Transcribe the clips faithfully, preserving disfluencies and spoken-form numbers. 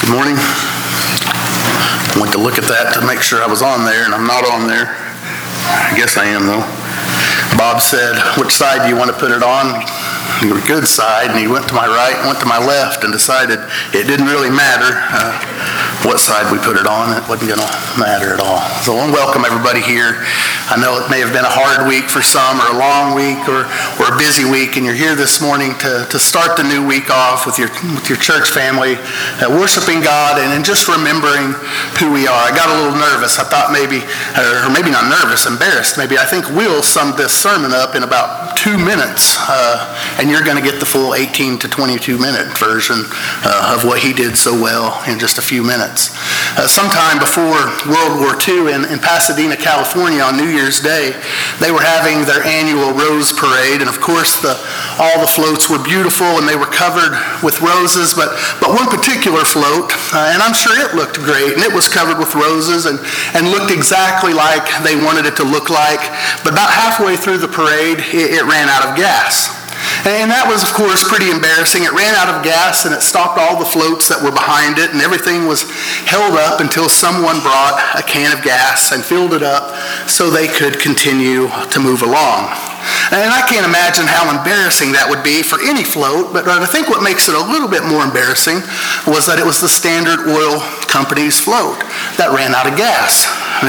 Good morning. I went to look at that to make sure I was on there, and I'm not on there. I guess I am, though. Bob said, which side do you want to put it on? Your good side. And he went to my right, went to my left, and decided it didn't really matter uh, what side we put it on. It wasn't going to matter at all. So I want to welcome everybody here. I know it may have been a hard week for some, or a long week, or, or a busy week, and you're here this morning to, to start the new week off with your with your church family, uh, worshiping God, and, and just remembering who we are. I got a little nervous. I thought maybe, or maybe not nervous, embarrassed. Maybe I think Will summed this sermon up in about two minutes, uh, and you're going to get the full eighteen to twenty-two minute version uh, of what he did so well in just a few minutes. Uh, sometime before World War Two in, in Pasadena, California, on New Year's Day, they were having their annual Rose Parade, and of course the, all the floats were beautiful and they were covered with roses, but, but one particular float, uh, and I'm sure it looked great, and it was covered with roses and, and looked exactly like they wanted it to look like, but about halfway through the parade, it, it ran out of gas. And that was, of course, pretty embarrassing. It ran out of gas, and it stopped all the floats that were behind it, and everything was held up until someone brought a can of gas and filled it up so they could continue to move along. And I can't imagine how embarrassing that would be for any float, but I think what makes it a little bit more embarrassing was that it was the Standard Oil Company's float that ran out of gas.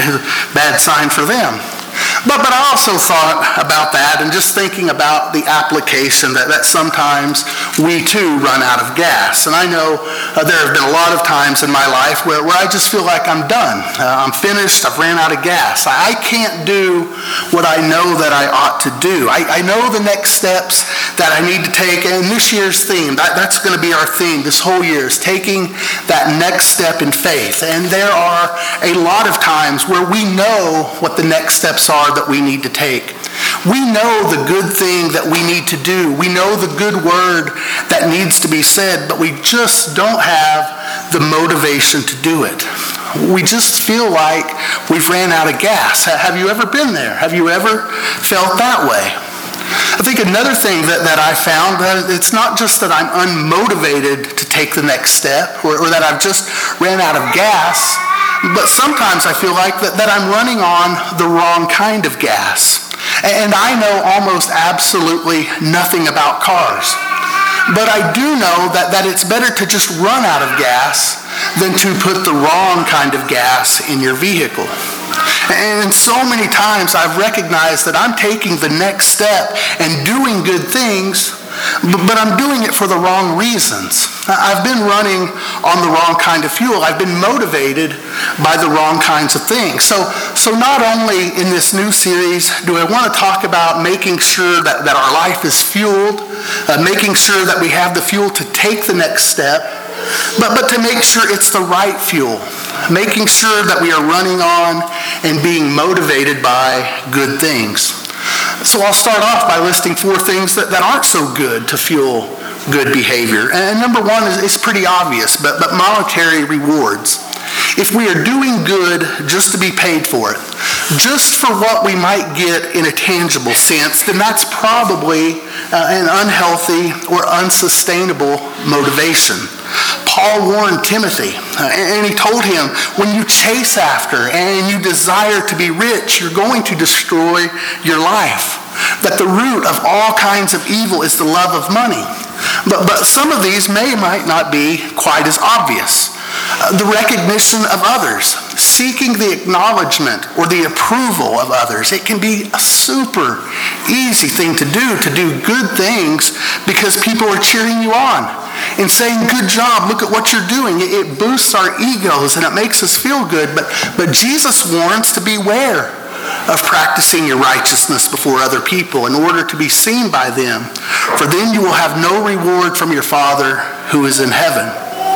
Bad sign for them. But, but I also thought about that and just thinking about the application that, that sometimes we too run out of gas. And I know uh, there have been a lot of times in my life where, where I just feel like I'm done. Uh, I'm finished. I've ran out of gas. I, I can't do what I know that I ought to do. I, I know the next steps that I need to take. And this year's theme, that, that's going to be our theme this whole year, is taking that next step in faith. And there are a lot of times where we know what the next steps are that we need to take. We know the good thing that we need to do. We know the good word that needs to be said, but we just don't have the motivation to do it. We just feel like we've ran out of gas. Have you ever been there? Have you ever felt that way? I think another thing that, that I found, that it's not just that I'm unmotivated to take the next step, or, or that I've just ran out of gas, but sometimes I feel like that, that I'm running on the wrong kind of gas. And I know almost absolutely nothing about cars. But I do know that, that it's better to just run out of gas than to put the wrong kind of gas in your vehicle. And so many times I've recognized that I'm taking the next step and doing good things, but I'm doing it for the wrong reasons. I've been running on the wrong kind of fuel. I've been motivated by the wrong kinds of things. So, so not only in this new series do I want to talk about making sure that, that our life is fueled, uh, making sure that we have the fuel to take the next step, but, but to make sure it's the right fuel, making sure that we are running on and being motivated by good things. So I'll start off by listing four things that, that aren't so good to fuel good behavior. And number one is, is pretty obvious, but, but monetary rewards. If we are doing good just to be paid for it, just for what we might get in a tangible sense, then that's probably uh, an unhealthy or unsustainable motivation. Paul warned Timothy, uh, and he told him, when you chase after and you desire to be rich, you're going to destroy your life. That the root of all kinds of evil is the love of money. But, but some of these may might not be quite as obvious. Uh, the recognition of others, seeking the acknowledgement or the approval of others. It can be a super easy thing to do, to do good things because people are cheering you on and saying, good job, look at what you're doing. It, it boosts our egos and it makes us feel good. But, but Jesus warns to beware of practicing your righteousness before other people in order to be seen by them. For then you will have no reward from your Father who is in heaven.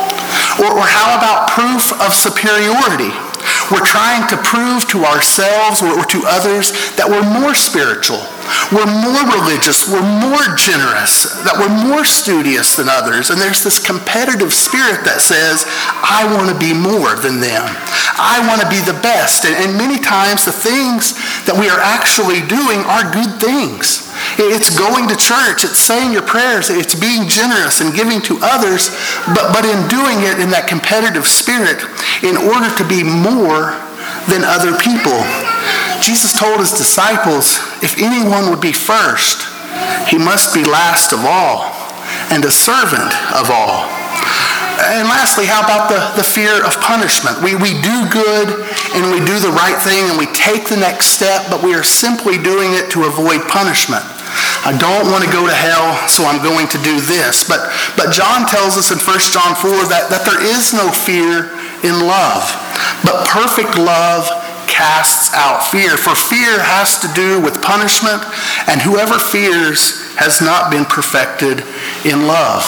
Or, or how about proof of superiority? We're trying to prove to ourselves or, or to others that we're more spiritual, we're more religious, we're more generous, that we're more studious than others. And there's this competitive spirit that says, I want to be more than them. I want to be the best. And, and many times the things that we are actually doing are good things. It's going to church. It's saying your prayers. It's being generous and giving to others, but, but in doing it in that competitive spirit in order to be more than other people. Jesus told his disciples, if anyone would be first, he must be last of all and a servant of all. And lastly, how about the, the fear of punishment? We, we do good and we do the right thing and we take the next step, but we are simply doing it to avoid punishment. I don't want to go to hell, so I'm going to do this. But, but John tells us in First John four that, that there is no fear in love, but perfect love casts out fear. For fear has to do with punishment, and whoever fears has not been perfected in love.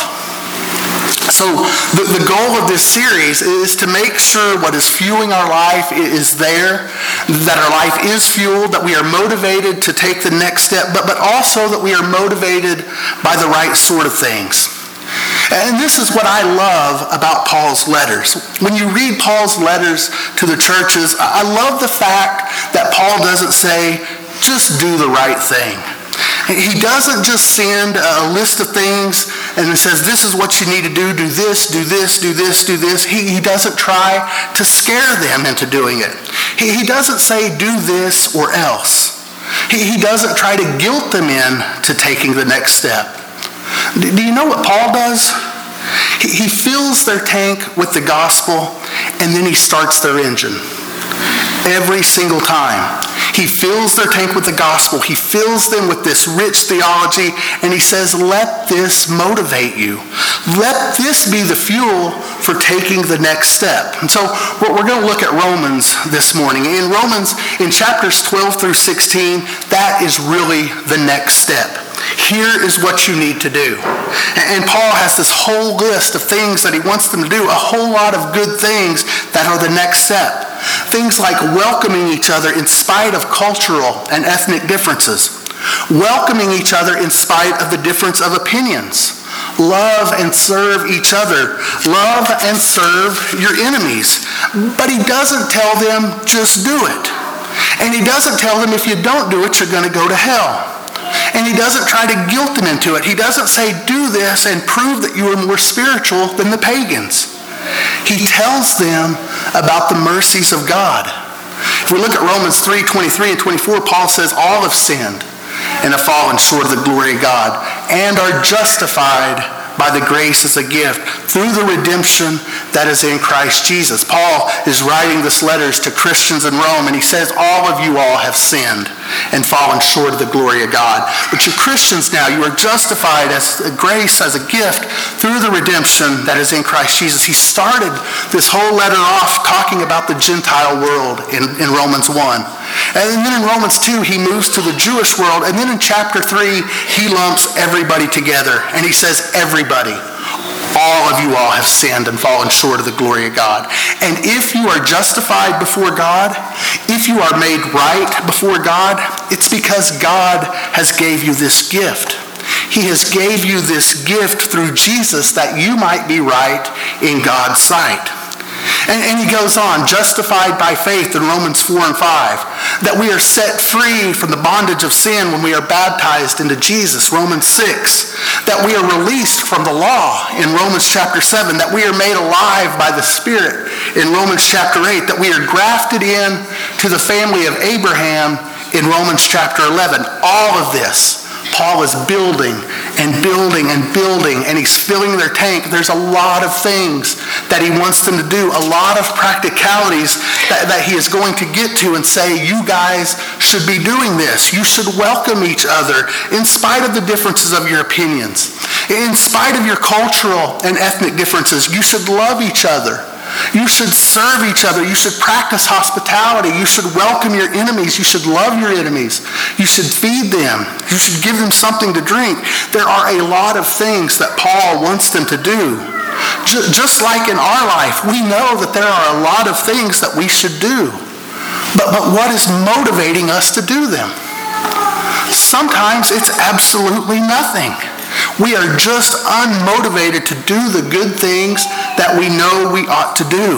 So the, the goal of this series is to make sure what is fueling our life is there, that our life is fueled, that we are motivated to take the next step, but, but also that we are motivated by the right sort of things. And this is what I love about Paul's letters. When you read Paul's letters to the churches, I love the fact that Paul doesn't say, just do the right thing. He doesn't just send a list of things and it says, this is what you need to do, do this, do this, do this, do this. He, he doesn't try to scare them into doing it. He, he doesn't say, do this or else. He, he doesn't try to guilt them in to taking the next step. Do, do you know what Paul does? He, he fills their tank with the gospel and then he starts their engine. Every single time. He fills their tank with the gospel. He fills them with this rich theology, and he says, let this motivate you. Let this be the fuel for taking the next step. And so we're going to look at Romans this morning. In Romans, in chapters twelve through sixteen, that is really the next step. Here is what you need to do. And Paul has this whole list of things that he wants them to do, a whole lot of good things that are the next step. Things like welcoming each other in spite of cultural and ethnic differences. Welcoming each other in spite of the difference of opinions. Love and serve each other. Love and serve your enemies. But he doesn't tell them, just do it. And he doesn't tell them, if you don't do it, you're going to go to hell. And he doesn't try to guilt them into it. He doesn't say, do this and prove that you are more spiritual than the pagans. He tells them about the mercies of God. If we look at Romans three, twenty-three and twenty-four, Paul says, all have sinned and have fallen short of the glory of God and are justified by the grace as a gift through the redemption that is in Christ Jesus. Paul is writing this letters to Christians in Rome, and he says, all of you all have sinned and fallen short of the glory of God. But you're Christians now. You are justified as a grace, as a gift through the redemption that is in Christ Jesus. He started this whole letter off talking about the Gentile world in, in Romans one. And then in Romans two, he moves to the Jewish world. And then in chapter three, he lumps everybody together. And he says, everybody, all of you all have sinned and fallen short of the glory of God. And if you are justified before God, if you are made right before God, it's because God has gave you this gift. He has gave you this gift through Jesus that you might be right in God's sight. And, and he goes on, justified by faith in Romans four and five, that we are set free from the bondage of sin when we are baptized into Jesus, Romans six, that we are released from the law in Romans chapter seven, that we are made alive by the Spirit in Romans chapter eight, that we are grafted in to the family of Abraham in Romans chapter eleven. All of this Paul is building and building and building, and he's filling their tank. There's a lot of things that he wants them to do, a lot of practicalities that, that he is going to get to and say, you guys should be doing this. You should welcome each other in spite of the differences of your opinions. In spite of your cultural and ethnic differences, you should love each other. You should serve each other. You should practice hospitality. You should welcome your enemies. You should love your enemies. You should feed them. You should give them something to drink. There are a lot of things that Paul wants them to do. Just like in our life, we know that there are a lot of things that we should do. But, but what is motivating us to do them? Sometimes it's absolutely nothing. We are just unmotivated to do the good things that we know we ought to do.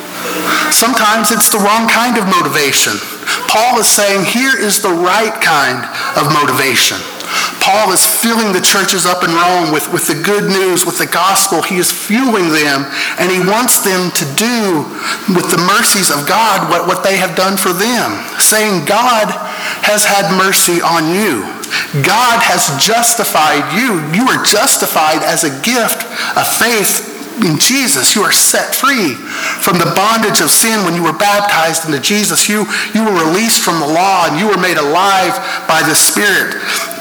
Sometimes it's the wrong kind of motivation. Paul is saying here is the right kind of motivation. Paul is filling the churches up in Rome with, with the good news, with the gospel. He is fueling them, and he wants them to do with the mercies of God what, what they have done for them, saying God has had mercy on you. God has justified you. You are justified as a gift of faith in Jesus. You are set free from the bondage of sin when you were baptized into Jesus. You, you were released from the law, and you were made alive by the Spirit.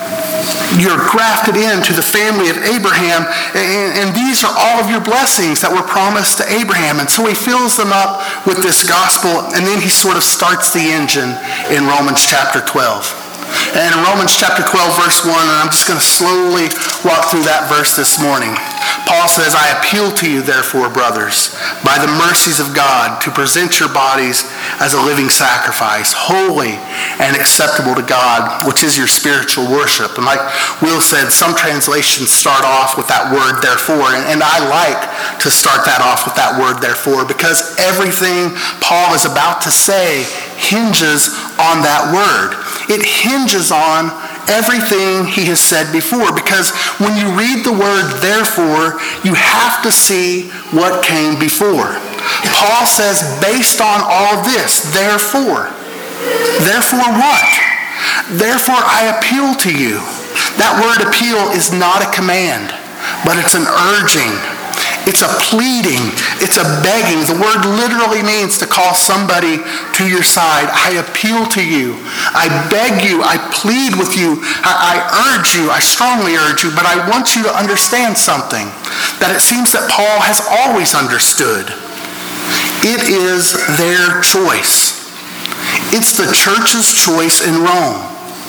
You're grafted into the family of Abraham, and, and these are all of your blessings that were promised to Abraham. And so he fills them up with this gospel, and then he sort of starts the engine in Romans chapter twelve. And in Romans chapter twelve, verse one, and I'm just going to slowly walk through that verse this morning. Paul says, I appeal to you, therefore, brothers, by the mercies of God, to present your bodies as a living sacrifice, holy and acceptable to God, which is your spiritual worship. And like Will said, some translations start off with that word, therefore, and, and I like to start that off with that word, therefore, because everything Paul is about to say hinges on that word. It hinges on everything he has said before, because when you read the word therefore, you have to see what came before. Paul says, based on all of this, therefore. Therefore what? Therefore I appeal to you. That word appeal is not a command, but it's an urging. It's a pleading. It's a begging. The word literally means to call somebody to your side. I appeal to you. I beg you. I plead with you. I, I urge you. I strongly urge you. But I want you to understand something that it seems that Paul has always understood. It is their choice. It's the church's choice in Rome.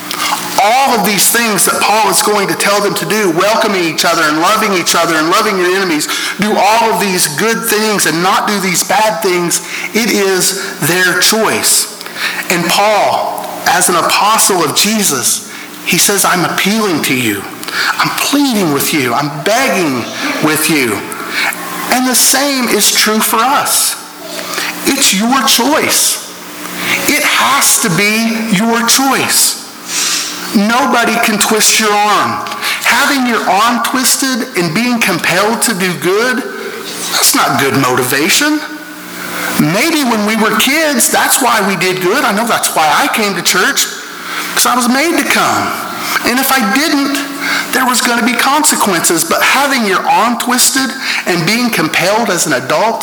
All of these things that Paul is going to tell them to do, welcoming each other and loving each other and loving your enemies, do all of these good things and not do these bad things, it is their choice. And Paul, as an apostle of Jesus, he says, I'm appealing to you. I'm pleading with you. I'm begging with you. And the same is true for us. It's your choice. It has to be your choice. Nobody can twist your arm. Having your arm twisted and being compelled to do good, that's not good motivation. Maybe when we were kids, that's why we did good. I know that's why I came to church, because I was made to come. And if I didn't, there was going to be consequences. But having your arm twisted and being compelled as an adult,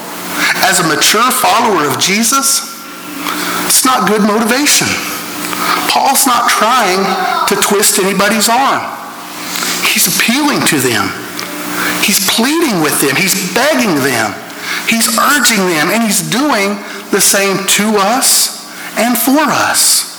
as a mature follower of Jesus, it's not good motivation. Paul's not trying to twist anybody's arm. He's appealing to them. He's pleading with them. He's begging them. He's urging them. And he's doing the same to us and for us.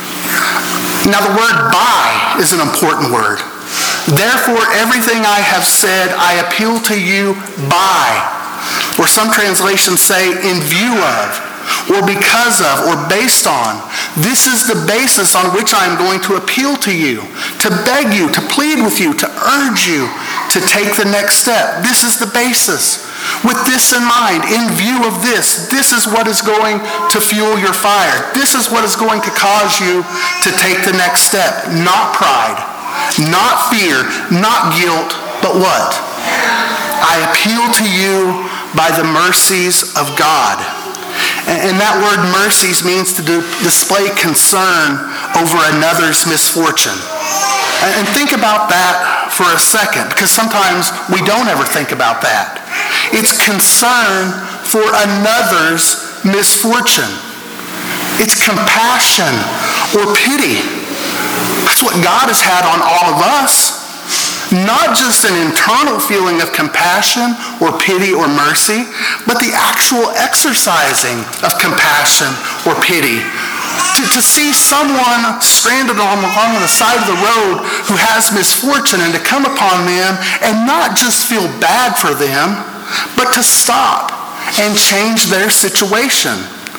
Now the word by is an important word. Therefore, everything I have said, I appeal to you by. Or some translations say in view of, or because of, or based on. This is the basis on which I am going to appeal to you, to beg you, to plead with you, to urge you to take the next step. This is the basis. With this in mind, in view of this, this is what is going to fuel your fire. This is what is going to cause you to take the next step. Not pride, not fear, not guilt, but what? I appeal to you by the mercies of God. And that word mercies means to do, display concern over another's misfortune. And think about that for a second, because sometimes we don't ever think about that. It's concern for another's misfortune. It's compassion or pity. That's what God has had on all of us. Not just an internal feeling of compassion or pity or mercy, but the actual exercising of compassion or pity. To, to see someone stranded on, along the side of the road who has misfortune, and to come upon them and not just feel bad for them, but to stop and change their situation.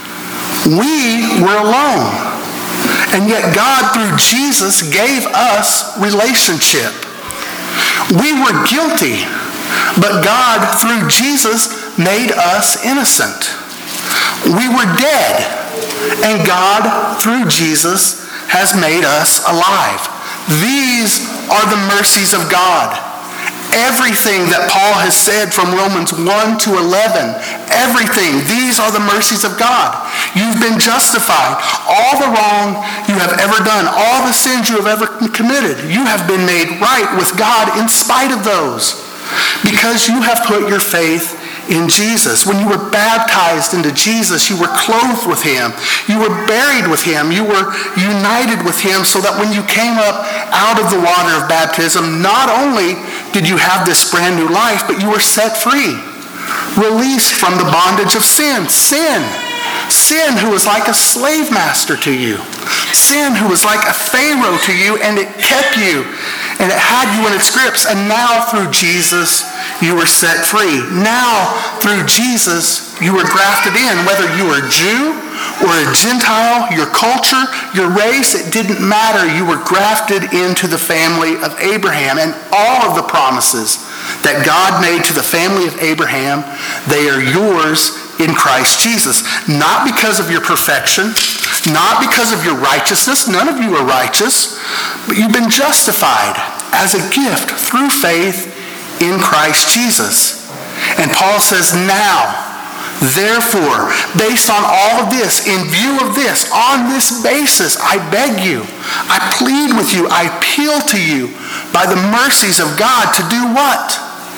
We were alone, and yet God, through Jesus, gave us relationship. We were guilty, but God, through Jesus, made us innocent. We were dead, and God, through Jesus, has made us alive. These are the mercies of God. Everything that Paul has said from Romans one to eleven, everything, these are the mercies of God. You've been justified. All the wrong you have ever done, all the sins you have ever committed, you have been made right with God in spite of those, because you have put your faith in Jesus. When you were baptized into Jesus, you were clothed with him. You were buried with him. You were united with him, so that when you came up out of the water of baptism, not only did you have this brand new life, but you were set free, released from the bondage of sin. Sin. Sin who was like a slave master to you. Sin who was like a Pharaoh to you, and it kept you, and it had you in its grips. And now through Jesus, you were set free. Now through Jesus, you were grafted in. Whether you were a Jew or a Gentile, your culture, your race, it didn't matter. You were grafted into the family of Abraham. And all of the promises that God made to the family of Abraham, they are yours in Christ Jesus. Not because of your perfection, not because of your righteousness. None of you are righteous, but you've been justified as a gift through faith in Christ Jesus. And Paul says, now, therefore, based on all of this, in view of this, on this basis, I beg you, I plead with you, I appeal to you by the mercies of God to do what?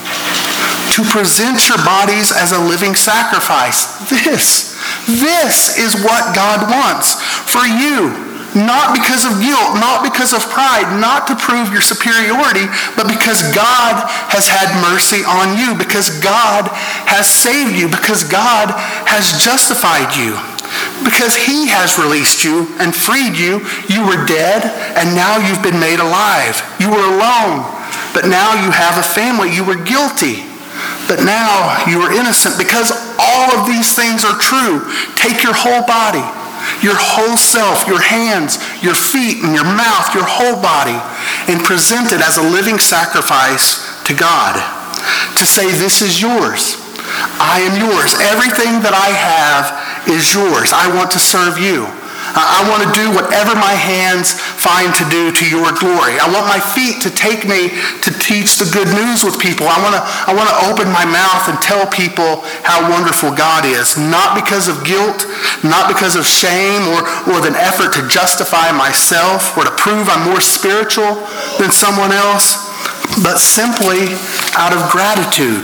To present your bodies as a living sacrifice. This, this is what God wants for you. Not because of guilt, not because of pride, not to prove your superiority, but because God has had mercy on you, because God has saved you, because God has justified you, because he has released you and freed you. You were dead, and now you've been made alive. You were alone, but now you have a family. You were guilty, but now you are innocent. Because all of these things are true, take your whole body, your whole self, your hands, your feet, and your mouth, your whole body, and present it as a living sacrifice to God. To say, this is yours. I am yours. Everything that I have is yours. I want to serve you. I want to do whatever my hands find to do to your glory. I want my feet to take me to teach the good news with people. I want to, I want to open my mouth and tell people how wonderful God is. Not because of guilt, not because of shame, or, or an effort to justify myself or to prove I'm more spiritual than someone else, but simply out of gratitude.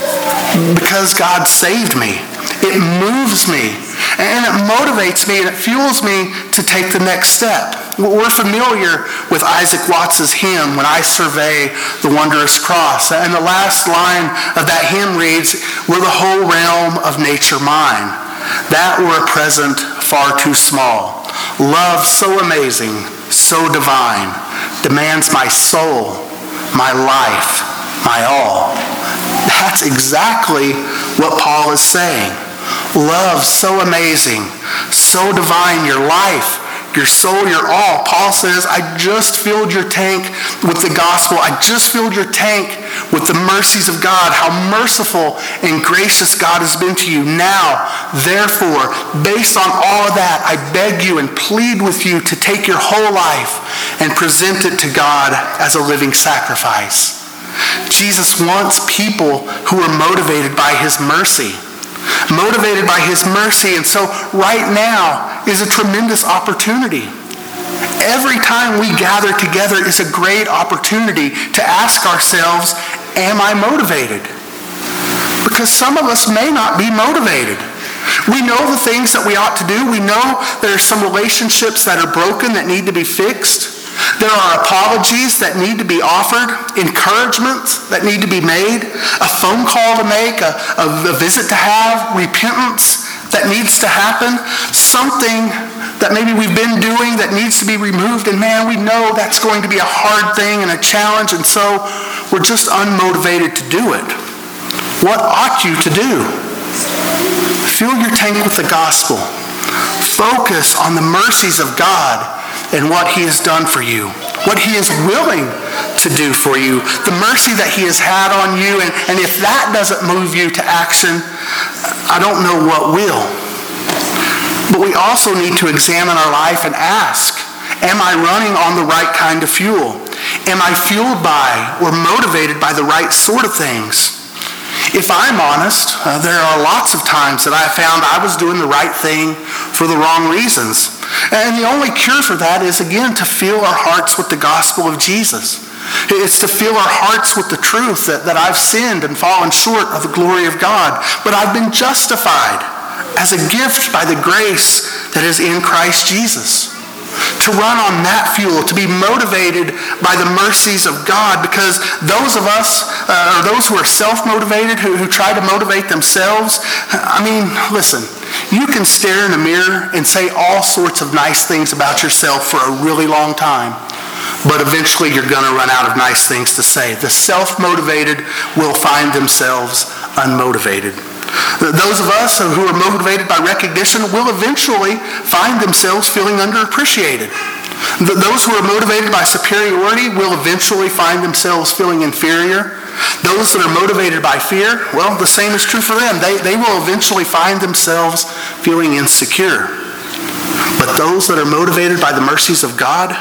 Because God saved me. It moves me, and it motivates me, and it fuels me to take the next step. We're familiar with Isaac Watts's hymn, When I Survey the Wondrous Cross. And the last line of that hymn reads, were the whole realm of nature mine, that were a present far too small. Love so amazing, so divine, demands my soul, my life, my all. That's exactly what Paul is saying. Love so amazing, so divine, your life, your soul, your all. Paul says, I just filled your tank with the gospel. I just filled your tank with the mercies of God, how merciful and gracious God has been to you. Now, therefore, based on all of that, I beg you and plead with you to take your whole life and present it to God as a living sacrifice. Jesus wants people who are motivated by his mercy. Motivated by his mercy. And so right now is a tremendous opportunity. Every time we gather together is a great opportunity to ask ourselves, am I motivated? Because some of us may not be motivated. We know the things that we ought to do. We know there are some relationships that are broken that need to be fixed. There are apologies that need to be offered, encouragements that need to be made, a phone call to make, a, a, a visit to have, repentance that needs to happen, something that maybe we've been doing that needs to be removed, and man, we know that's going to be a hard thing and a challenge, and so we're just unmotivated to do it. What ought you to do? Fill your tank with the gospel. Focus on the mercies of God and what he has done for you, what he is willing to do for you, the mercy that he has had on you. And, and if that doesn't move you to action, I don't know what will. But we also need to examine our life and ask, Am I running on the right kind of fuel? Am I fueled by or motivated by the right sort of things? If I'm honest, uh, there are lots of times that I found I was doing the right thing for the wrong reasons. And the only cure for that is, again, to fill our hearts with the gospel of Jesus. It's to fill our hearts with the truth that, that I've sinned and fallen short of the glory of God, but I've been justified as a gift by the grace that is in Christ Jesus. To run on that fuel, to be motivated by the mercies of God, because those of us, uh, or those who are self-motivated, who, who try to motivate themselves, I mean, listen, you can stare in a mirror and say all sorts of nice things about yourself for a really long time, but eventually you're going to run out of nice things to say. The self-motivated will find themselves unmotivated. Those of us who are motivated by recognition will eventually find themselves feeling underappreciated. Those who are motivated by superiority will eventually find themselves feeling inferior. Those that are motivated by fear, well, the same is true for them. They, they will eventually find themselves feeling insecure. But those that are motivated by the mercies of God,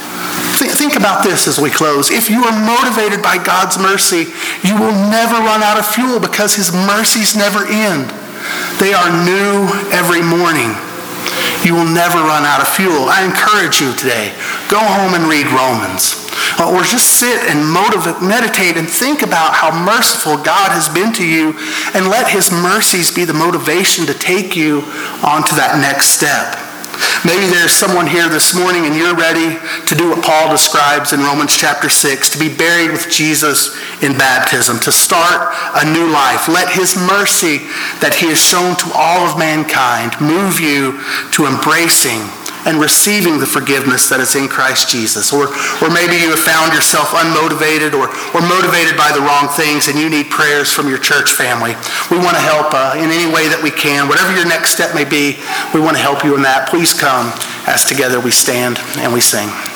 think about this as we close. If you are motivated by God's mercy, you will never run out of fuel because his mercies never end. They are new every morning. You will never run out of fuel. I encourage you today, go home and read Romans. Or just sit and motivate, meditate and think about how merciful God has been to you, and let his mercies be the motivation to take you on to that next step. Maybe there's someone here this morning and you're ready to do what Paul describes in Romans chapter six, to be buried with Jesus in baptism, to start a new life. Let his mercy that he has shown to all of mankind move you to embracing and receiving the forgiveness that is in Christ Jesus. Or, or maybe you have found yourself unmotivated or, or motivated by the wrong things and you need prayers from your church family. We want to help uh, in any way that we can. Whatever your next step may be, we want to help you in that. Please come as together we stand and we sing.